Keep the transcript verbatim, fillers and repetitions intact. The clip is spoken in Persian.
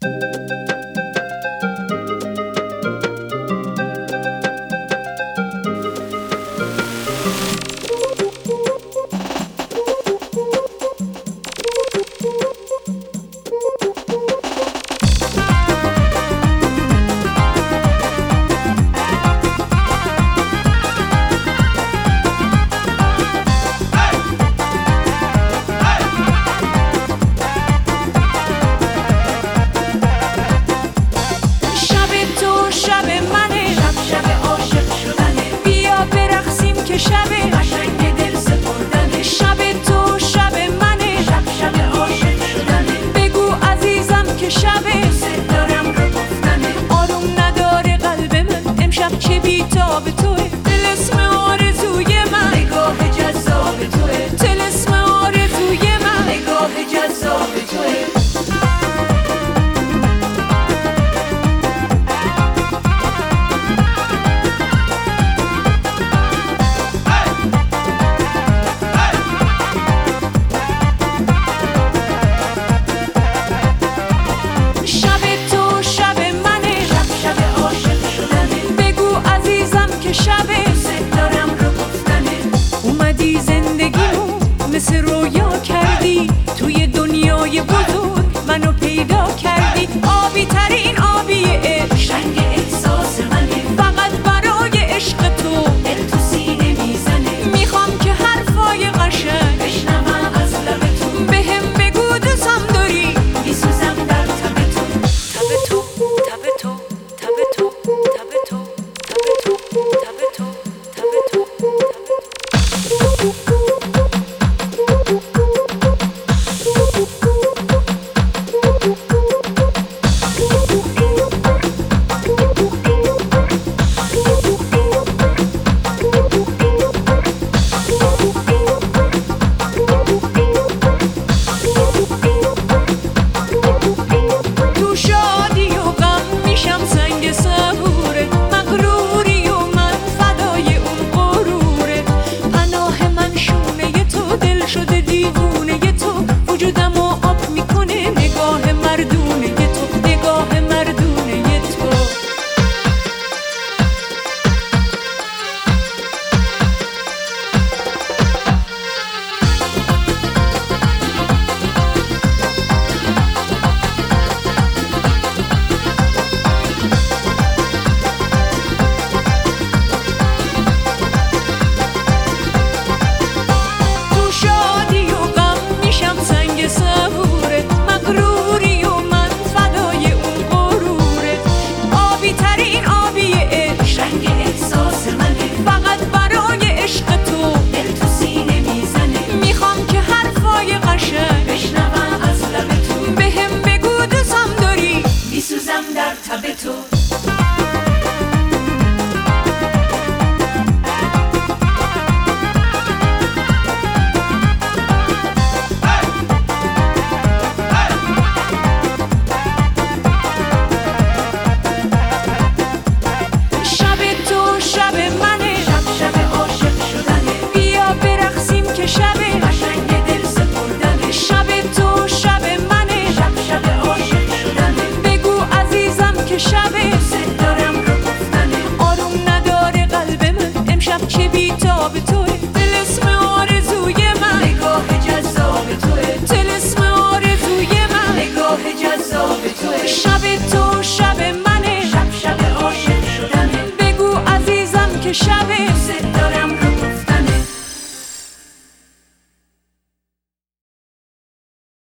مثل رویا کردی توی دنیای بزرگ منو پیدا کردی. آبی ترین آبی عشق، رنگ احساس منه، فقط برای عشق تو دل تو سینه میزنه. میخوام که حرفای قشنگ بشنوم از لب تو، بهم بگو دوستم داری، میسوزم در تب تو. تب تو تب تو تب تو تب تو تب تو تب تو تب تو تب تو. در تب تو. چه بی‌تاب توه، طلسم آرزوی من، نگاه جذاب توه، طلسم آرزوی من، نگاه جذاب توه. شب تو شب منه، شب شب عاشق شدنه، بگو عزیزم که شب